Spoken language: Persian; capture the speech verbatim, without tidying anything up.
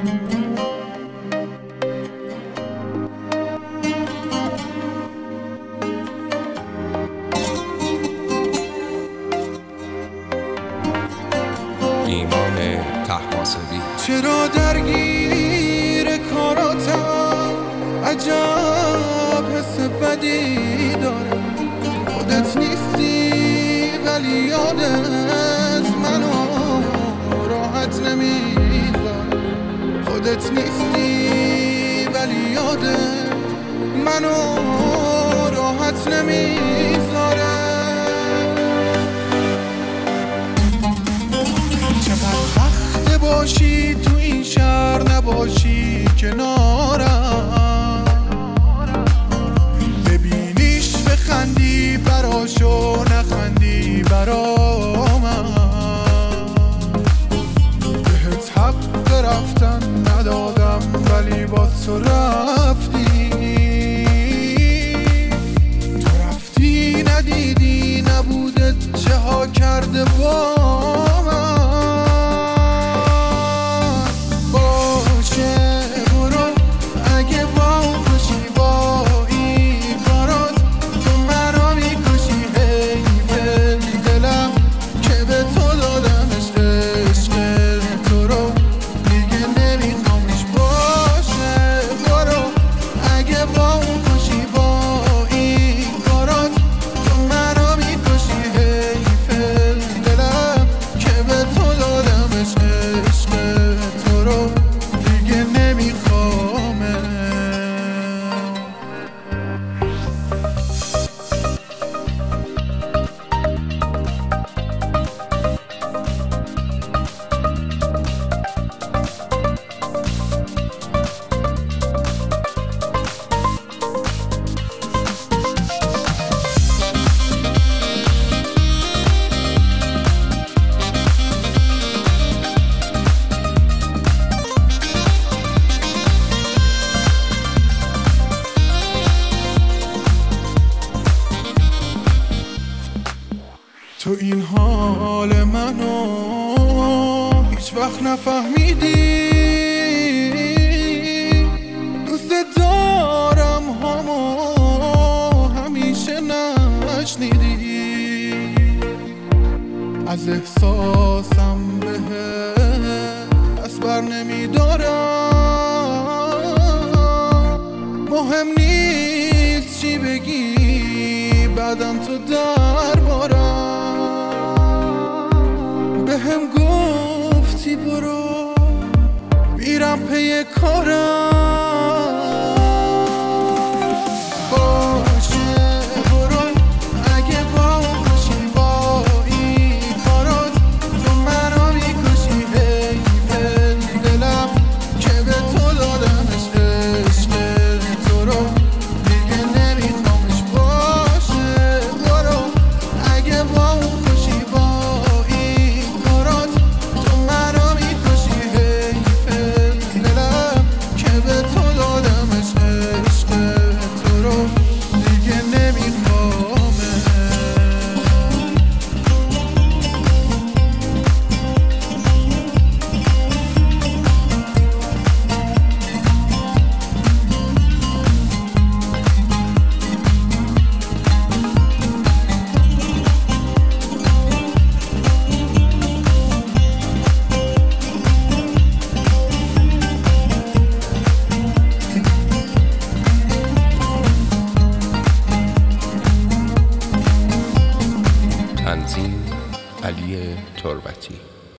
ایمان طهماسبی. چرا درگیر کاراتم؟ عجب حس بدی داره. خودت نیستی ولی یادت منو راحت نمیذاره. خودت نیستی ولی یادت منو راحت نمیذاره. باشی تو این شهر نباشی کنارم، ببینیش بخندی براشو نخندی برا من. بهت حق رفتن ندادم ولی باز تو رفتی. تو رفتی ندیدی نبودت چه ها کرده با من. تو این حال منو هیچ وقت نفهمیدی. دوست دارم همو همیشه نشنیدی. از احساسم بهت دست بر نمیدارم. مهم نیست چی بگی بعدم تو دربارم. بهم گفتی برو میرم پی کارم. باشه برو اگه با خوشی با این کارات تو منو میکشی. حیفه دلم که به تو دادمش عشق تو رو دیگه نمیخوامش. باشه برو اگه با خوشی با تنظیم علی تربتی.